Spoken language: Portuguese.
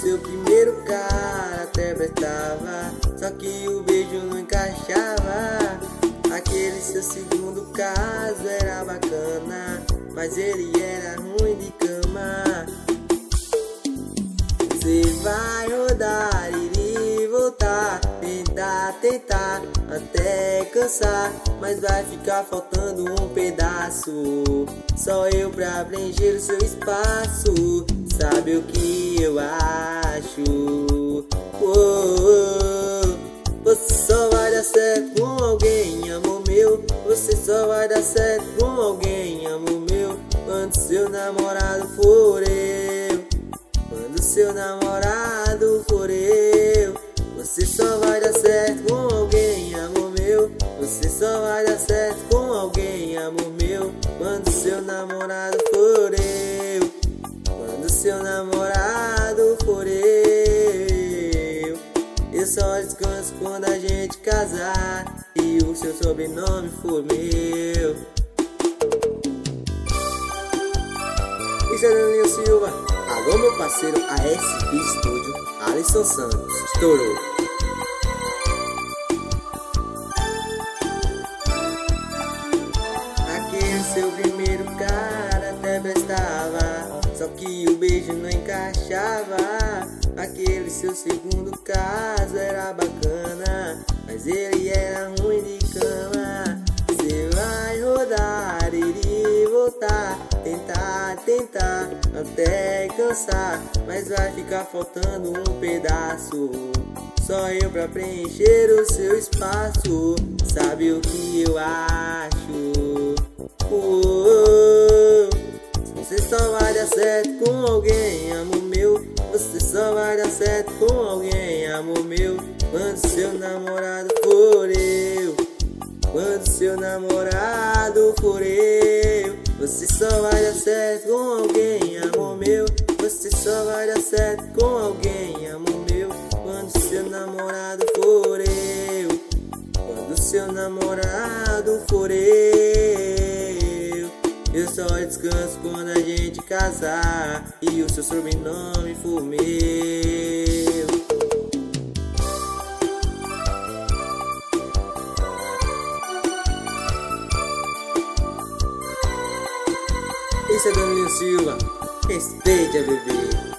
seu primeiro cara até prestava, só que o beijo não encaixava. Aquele seu segundo caso era bacana, mas ele era ruim de cama. Você vai rodar, ir e voltar, tentar, até cansar, mas vai ficar faltando um pedaço, só eu pra preencher o seu espaço. Sabe o que eu acho? Você só vai dar certo com alguém, amor meu. Você só vai dar certo com alguém, amor meu, quando seu namorado for eu. Quando seu namorado for eu. Você só vai dar certo com alguém, amor meu. Você só vai dar certo com alguém, amor meu, quando seu namorado for eu. Quando seu namorado for eu. Eu só descanso quando a gente casar e o seu sobrenome for meu. Isso é Danilo Silva. Alô, meu parceiro ASB Studio, Alisson Santos. Estourou. Aquele seu primeiro cara até prestava, só que o beijo não encaixava. Aquele seu segundo caso era bacana, mas ele era ruim de cama. Você vai rodar, ir e voltar, tentar, até cansar, mas vai ficar faltando um pedaço, só eu pra preencher o seu espaço. Sabe o que eu acho? Você só vai dar certo com alguém, amor meu. Você só vai dar certo com alguém, amor meu, quando seu namorado for eu. Quando seu namorado for eu. Você só vai dar certo com alguém, amor meu. Você só vai dar certo com alguém, amor meu, quando seu namorado for eu. Quando seu namorado for eu. Eu só descanso quando a gente casar e o seu sobrenome for meu. Isso é Danilo Silva. Respeite a bebê.